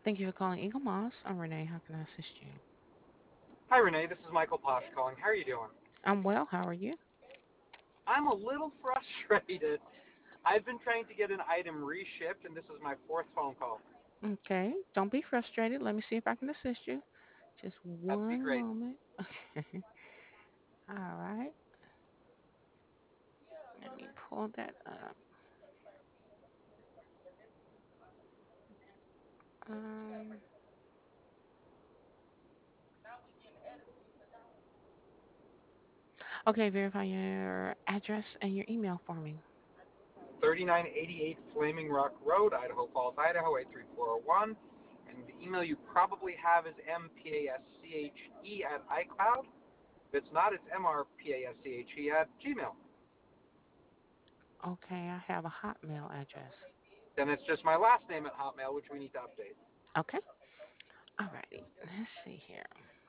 Thank you for calling Eagle Moss. I'm Renee. How can I assist you? Hi, Renee. This is Michael Posh calling. How are you doing? I'm well. How are you? I'm a little frustrated. I've been trying to get an item reshipped, and this is my fourth phone call. Okay. Don't be frustrated. Let me see if I can assist you. Just That'd be one great. moment. Okay. All right. Let me pull that up. Um, okay. Verify your address and your email for me. 3988 Flaming Rock Road, Idaho Falls, Idaho 83401. And the email you probably have is mpasche at iCloud. If it's not, it's mrpasche at Gmail. Okay. I have a Hotmail address. Then it's just my last name at Hotmail, which we need to update. Okay. All righty. Let's see here.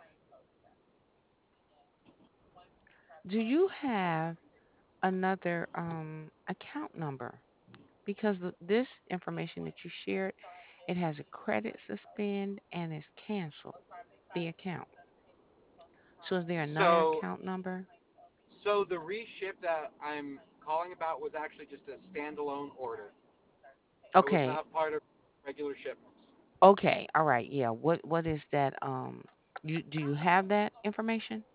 Do you have another account number? Because this information that you shared, it has a credit suspend and it's canceled the account. So is there another So, account number? so the reship that I'm calling about was actually just a standalone order. It was Okay. not part of regular shipments. Okay. All right. Yeah. What is that? You do you have that information?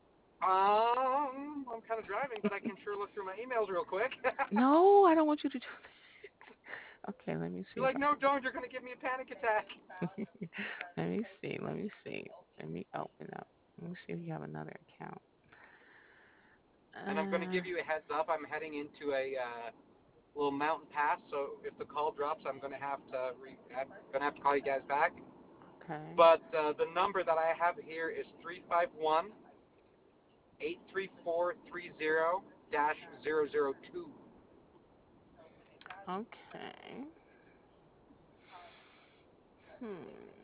I'm kind of driving, but I can sure look through my emails real quick. No, I don't want you to do that. Okay. Let me see You're if like, I no, don't. You're going to give me a panic attack. can. Let me see. Let me see. Let me open up. Let me see if you have another account. And I'm going to Uh. give you a heads up. I'm heading into a little mountain pass, so if the call drops, I'm going to have to call you guys back. Okay. But the number that I have here is 351 83430 002. Okay. Hmm.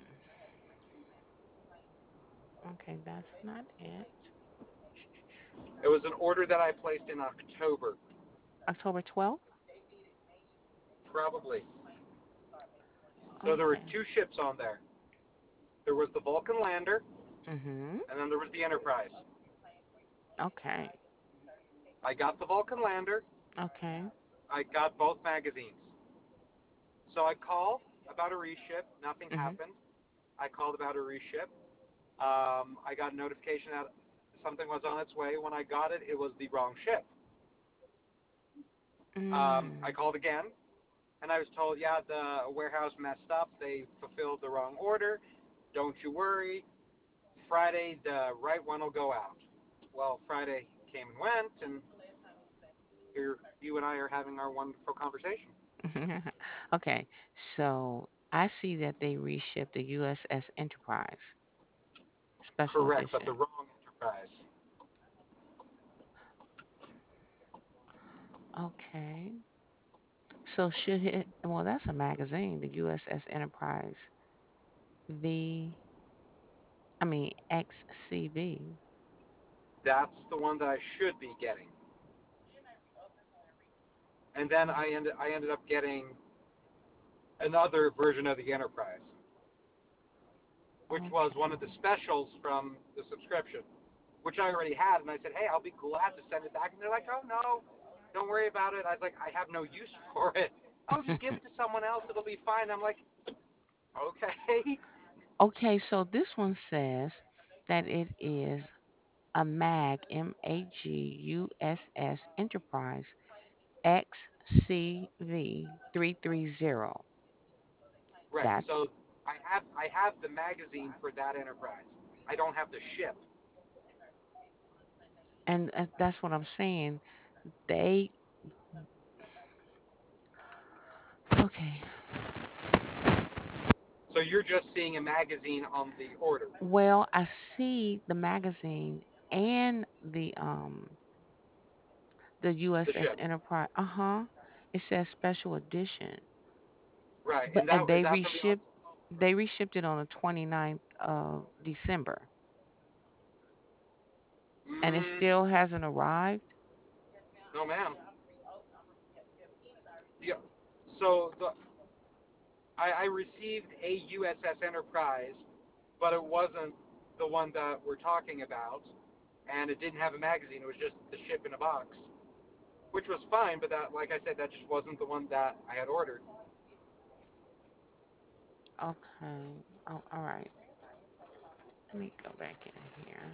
Okay, that's not it. It was an order that I placed in October, October 12th? probably. So there were Okay. two ships on there. There was the Vulcan Lander, Mhm. and then there was the Enterprise. Okay. I got the Vulcan Lander. Okay. I got both magazines. So I call about a reship. Nothing Mhm. happened. I called about a reship. I got a notification that something was on its way. When I got it, it was the wrong ship. I Mm. called again, and I was told, yeah, the warehouse messed up. They fulfilled the wrong order. Don't you worry. Friday, the right one will go out. Well, Friday came and went, and here you and I are having our wonderful conversation. Okay. So I see that they reshipped the USS Enterprise Special Correct, but Edition. the wrong Enterprise. Okay. So should it? Well, that's a magazine, the USS Enterprise V. I mean XCV. That's the one that I should be getting. And then I ended up getting another version of the Enterprise, which was one Okay. of the specials from the subscription, which I already had. And I said, hey, I'll be glad to send it back. And they're like, oh no, don't worry about it. I was like, I have no use for it. Oh, just give it to someone else. It'll be fine. I'm like, okay. Okay, so this one says that it is a MAG, Enterprise XCV 330. Right. That's So I have the magazine for that Enterprise. I don't have the ship. and that's what I'm saying. They okay. So you're just seeing a magazine on the order, Well, I see the magazine and the the USS ship. Enterprise. Uh-huh. It says special edition. Right. But And and that is that from the they reshipped it on the 29th of December and it mm, still hasn't arrived. no, ma'am. Yeah. So I received a USS Enterprise, but it wasn't the one that we're talking about, and it didn't have a magazine. It was just the ship in a box, which was fine. But that, like I said, that just wasn't the one that I had ordered. Okay. Oh, all right. Let me go back in here.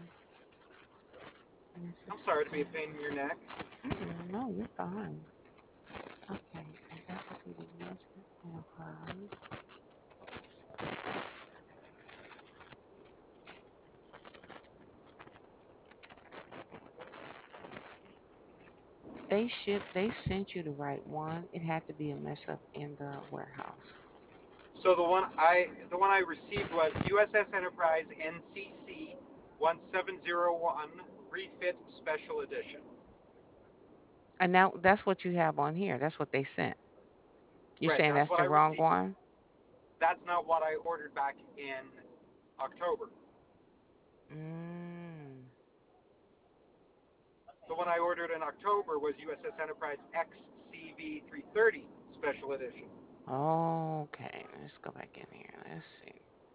I'm sorry to be a Mississippi. pain in your neck. Mm-mm, no, you're fine. Okay, and that would be the USS Enterprise. They sent you the right one. It had to be a mess up in the warehouse. So the one I received was USS Enterprise NCC 1701 Refit Special Edition. And now that's what you have on here. That's what they sent. You're Right, saying that's that's what the I wrong received. one? That's not what I ordered back in October. Mm. The one I ordered in October was USS Enterprise XCV 330 Special Edition. Okay, let's go back in here. Let's see.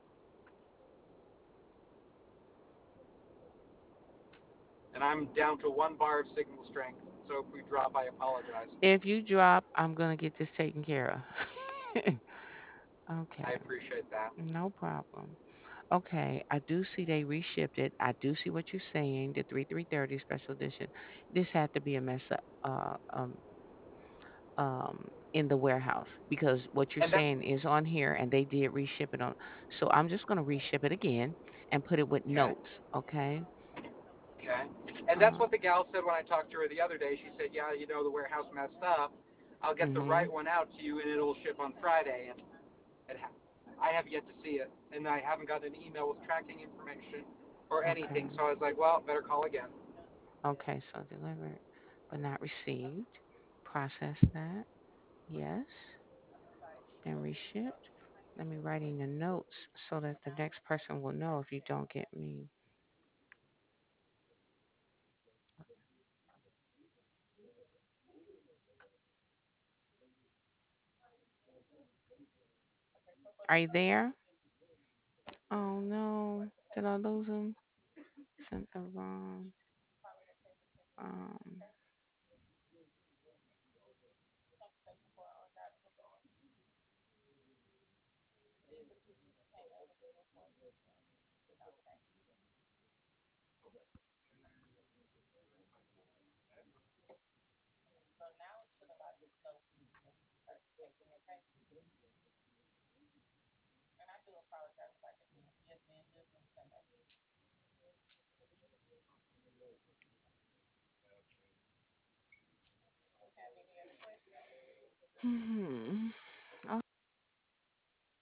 And I'm down to 1 bar of signal strength, so if we drop, I apologize. If you drop, I'm gonna get this taken care of. I Okay, appreciate that. no problem. Okay, I do see they reshipped it. I do see what you're saying. The 3330 special edition. This had to be a mess up. In the warehouse because what you're And that saying is on here and they did reship it on. So I'm just going to reship it again and put it with okay, notes, okay? okay. And that's Uh, what the gal said when I talked to her the other day. She said, "Yeah, the warehouse messed up. I'll get the mhm. right one out to you, and it'll ship on Friday." And it I have yet to see it, and I haven't gotten an email with tracking information or anything. Okay. So I was like, "Well, better call again." Okay, so delivered but not received. Process that. Yes. And reshipped. Let me write in the notes so that the next person will know if you don't get me. Are you there? Oh no. Did I lose him? Sent the wrong. Um,